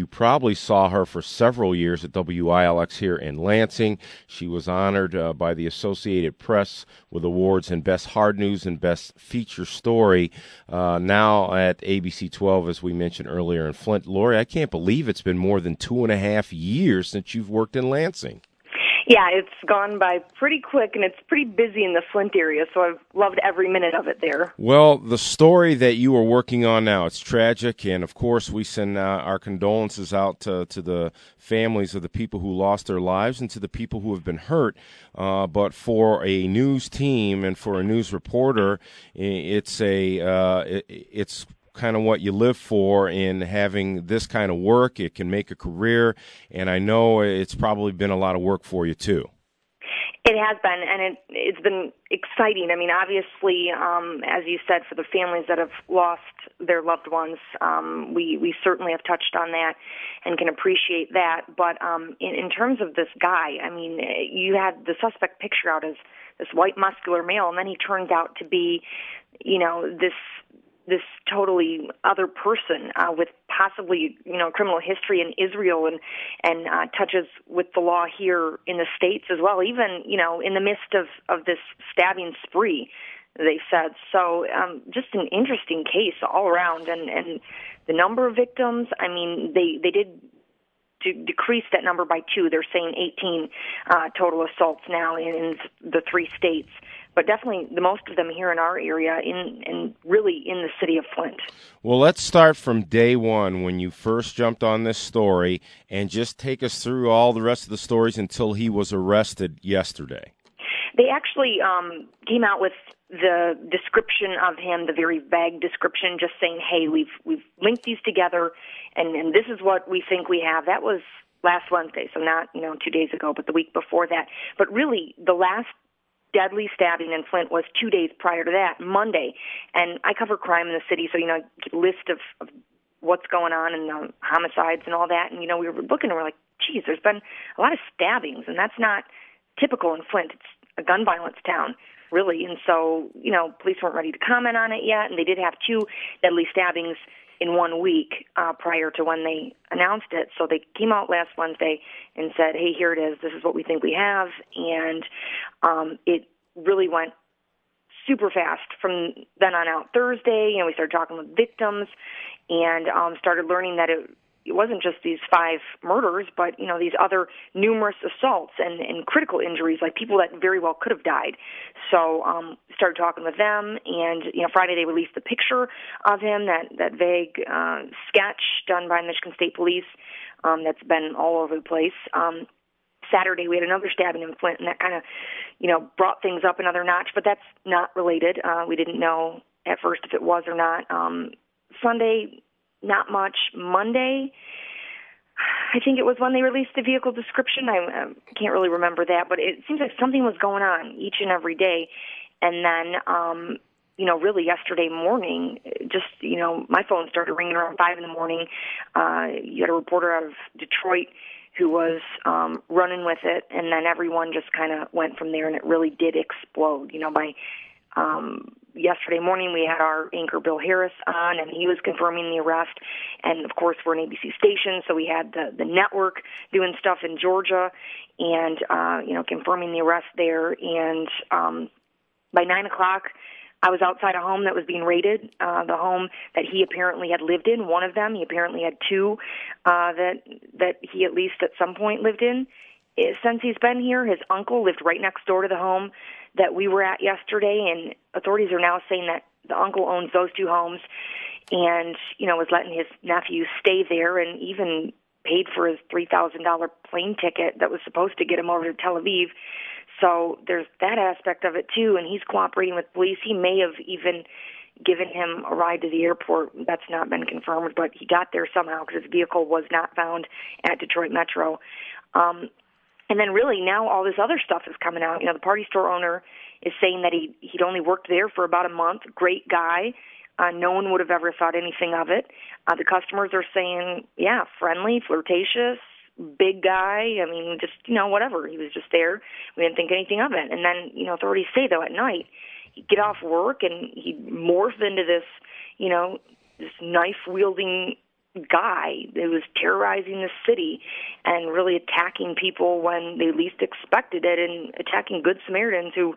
probably saw her for several years at WILX here in Lansing. She was honored by the Associated Press with awards in Best Hard News and Best Feature Story. Now at ABC 12, as we mentioned earlier in Flint. Lori, I can't believe it's been more than 2.5 years since you've worked in Lansing. Yeah, it's gone by pretty quick, and it's pretty busy in the Flint area, so I've loved every minute of it there. Well, the story that you are working on now, it's tragic, and of course we send our condolences out to the families of the people who lost their lives and to the people who have been hurt. But for a news team and for a news reporter, it's kind of what you live for in having this kind of work. It can make a career, and I know it's probably been a lot of work for you too. It has been, and it's been exciting. I mean, obviously, as you said, for the families that have lost their loved ones, we certainly have touched on that and can appreciate that. But in terms of this guy, I mean, you had the suspect picture out as this white muscular male, and then he turns out to be, this totally other person with possibly, criminal history in Israel and touches with the law here in the States as well, even, in the midst of this stabbing spree, they said. So just an interesting case all around. And the number of victims, I mean, they did decrease that number by 2. They're saying 18 total assaults now in the 3 states. But definitely the most of them here in our area and really in the city of Flint. Well, let's start from day one when you first jumped on this story and just take us through all the rest of the stories until he was arrested yesterday. They actually came out with the description of him, the very vague description, just saying, hey, we've linked these together and this is what we think we have. That was last Wednesday, so not 2 days ago, but the week before that. But really, the last deadly stabbing in Flint was 2 days prior to that, Monday. And I cover crime in the city, so, I get a list of what's going on and the homicides and all that. And, we were looking and we're like, geez, there's been a lot of stabbings, and that's not typical in Flint. It's a gun violence town, really. And so, police weren't ready to comment on it yet, and they did have 2 deadly stabbings in 1 week prior to when they announced it. So they came out last Wednesday and said, hey, here it is. This is what we think we have. And it really went super fast from then on out. Thursday, we started talking with victims and started learning that it wasn't just these 5 murders, but, these other numerous assaults and critical injuries, like people that very well could have died. So started talking with them, and, Friday they released the picture of him, that vague sketch done by Michigan State Police that's been all over the place. Saturday we had another stabbing in Flint, and that kind of, brought things up another notch, but that's not related. We didn't know at first if it was or not. Sunday, not much. Monday, I think it was when they released the vehicle description. I can't really remember that, but it seems like something was going on each and every day. And then, really yesterday morning, just, my phone started ringing around 5 in the morning. You had a reporter out of Detroit who was running with it, and then everyone just kind of went from there, and it really did explode. By yesterday morning, we had our anchor Bill Harris on, and he was confirming the arrest. And, of course, we're an ABC station, so we had the network doing stuff in Georgia and, confirming the arrest there. And by 9 o'clock, I was outside a home that was being raided, the home that he apparently had lived in. One of them, he apparently had 2 that he at least at some point lived in. Since he's been here, his uncle lived right next door to the home that we were at yesterday, and authorities are now saying that the uncle owns those 2 homes and, was letting his nephew stay there and even paid for his $3,000 plane ticket that was supposed to get him over to Tel Aviv. So there's that aspect of it, too, and he's cooperating with police. He may have even given him a ride to the airport. That's not been confirmed, but he got there somehow because his vehicle was not found at Detroit Metro. And then really now all this other stuff is coming out. The party store owner is saying that he'd only worked there for about a month. Great guy. No one would have ever thought anything of it. The customers are saying, yeah, friendly, flirtatious, big guy. I mean, just, whatever. He was just there. We didn't think anything of it. And then, authorities say, though, at night, he'd get off work and he'd morph into this, this knife-wielding guy that was terrorizing the city and really attacking people when they least expected it, and attacking Good Samaritans who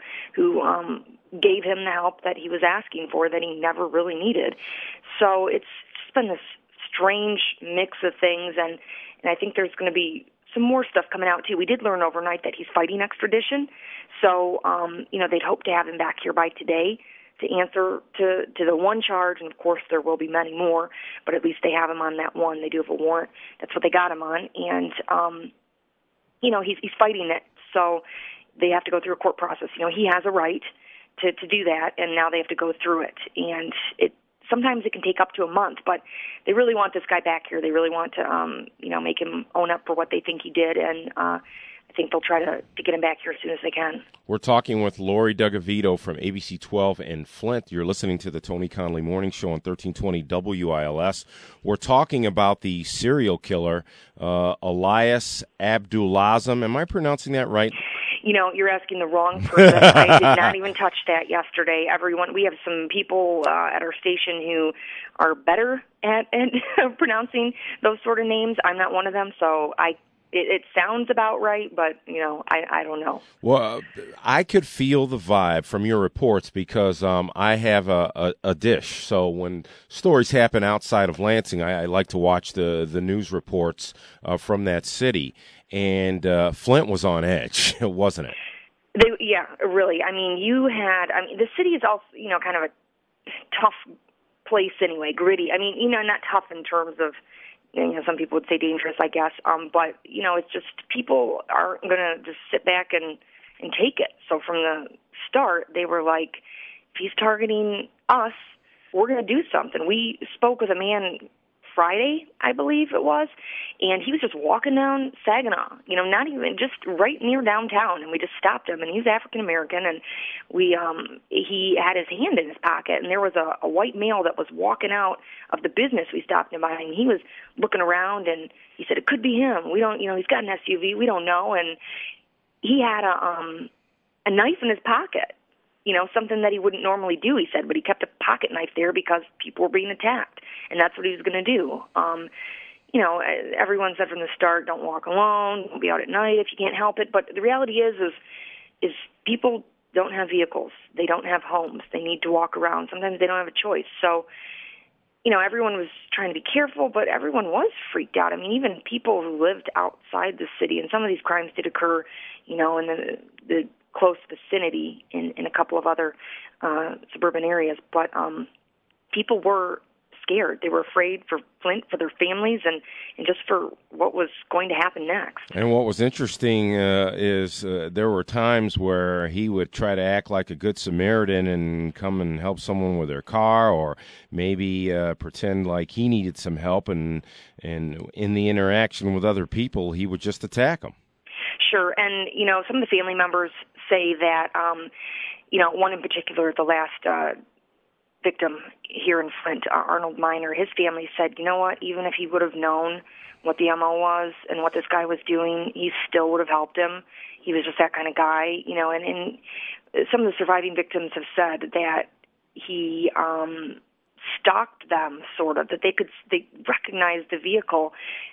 gave him the help that he was asking for that he never really needed. So it's just been this strange mix of things, and I think there's going to be some more stuff coming out too. We did learn overnight that he's fighting extradition, so they'd hope to have him back here by today to answer to the one charge, and of course there will be many more, but at least they have him on that one. They do have a warrant. That's what they got him on, and he's fighting it, so they have to go through a court process. He has a right to do that, and now they have to go through it, and sometimes it can take up to a month, but they really want this guy back here. They really want to make him own up for what they think he did, and I think they'll try to get him back here as soon as they can. We're talking with Lori Dugavito from ABC 12 in Flint. You're listening to the Tony Conley Morning Show on 1320 WILS. We're talking about the serial killer, Elias Abdulazam. Am I pronouncing that right? You're asking the wrong person. I did not even touch that yesterday. We have some people at our station who are better at pronouncing those sort of names. I'm not one of them, so it sounds about right, but, I don't know. Well, I could feel the vibe from your reports because I have a dish. So when stories happen outside of Lansing, I like to watch the news reports from that city. And Flint was on edge, wasn't it? Yeah, really. The city is also, kind of a tough place anyway, gritty. Not tough in terms of, some people would say dangerous, I guess. But, it's just people aren't going to just sit back and take it. So from the start, they were like, if he's targeting us, we're going to do something. We spoke with a man Friday, I believe it was, and he was just walking down Saginaw, not even just right near downtown, and we just stopped him, and he's African American, and he had his hand in his pocket, and there was a white male that was walking out of the business we stopped him by, and he was looking around, and he said, it could be him. We don't, he's got an SUV, we don't know, and he had a knife in his pocket. Something that he wouldn't normally do, he said, but he kept a pocket knife there because people were being attacked, and that's what he was going to do. Everyone said from the start, don't walk alone, don't be out at night if you can't help it, but the reality is people don't have vehicles. They don't have homes. They need to walk around. Sometimes they don't have a choice. So, everyone was trying to be careful, but everyone was freaked out. Even people who lived outside the city, and some of these crimes did occur, in the close vicinity in a couple of other suburban areas, but people were scared. They were afraid for Flint, for their families, and just for what was going to happen next. And what was interesting is there were times where he would try to act like a good Samaritan and come and help someone with their car, or maybe pretend like he needed some help, and in the interaction with other people, he would just attack them. Sure, and some of the family members say that one in particular, the last victim here in Flint, Arnold Miner, his family said, you know what, even if he would have known what the MO was and what this guy was doing, he still would have helped him. He was just that kind of guy, and some of the surviving victims have said that he stalked them, sort of, that they recognized the vehicle.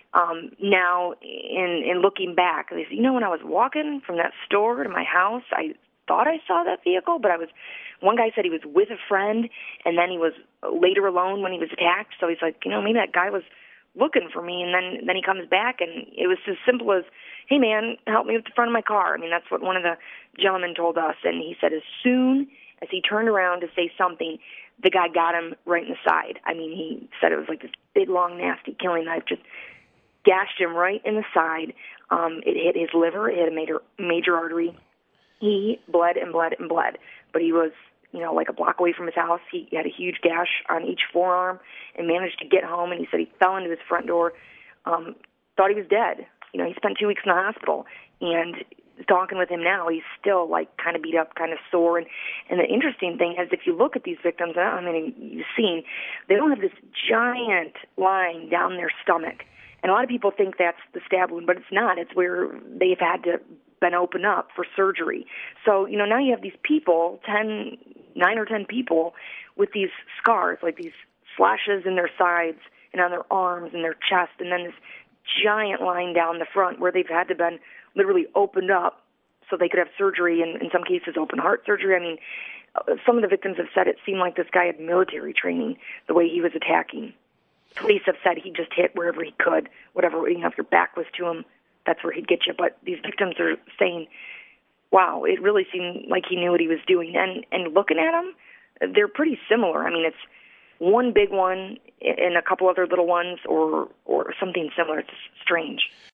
Now, in looking back, they said, when I was walking from that store to my house, I thought I saw that vehicle, but one guy said he was with a friend, and then he was later alone when he was attacked, so he's like, maybe that guy was looking for me, and then he comes back, and it was as simple as, hey man, help me with the front of my car. That's what one of the gentlemen told us, and he said as soon as he turned around to say something, the guy got him right in the side. He said it was like this big, long, nasty killing knife, just gashed him right in the side. It hit his liver. It hit a major artery. He bled and bled and bled, but he was, like a block away from his house. He had a huge gash on each forearm and managed to get home, and he said he fell into his front door, thought he was dead. He spent 2 weeks in the hospital, and talking with him now, he's still, kind of beat up, kind of sore, and the interesting thing is if you look at these victims, you've seen, they don't have this giant line down their stomach. And a lot of people think that's the stab wound, but it's not. It's where they've had to been opened up for surgery. So, now you have these people, 9 or 10 people, with these scars, like these slashes in their sides, and on their arms and their chest, and then this giant line down the front where they've had to been literally opened up so they could have surgery, and in some cases open heart surgery. I mean, some of the victims have said it seemed like this guy had military training, the way he was attacking. Police have said he just hit wherever he could, whatever, if your back was to him, that's where he'd get you. But these victims are saying, wow, it really seemed like he knew what he was doing. And looking at them, they're pretty similar. I mean, it's one big one and a couple other little ones or something similar. It's strange.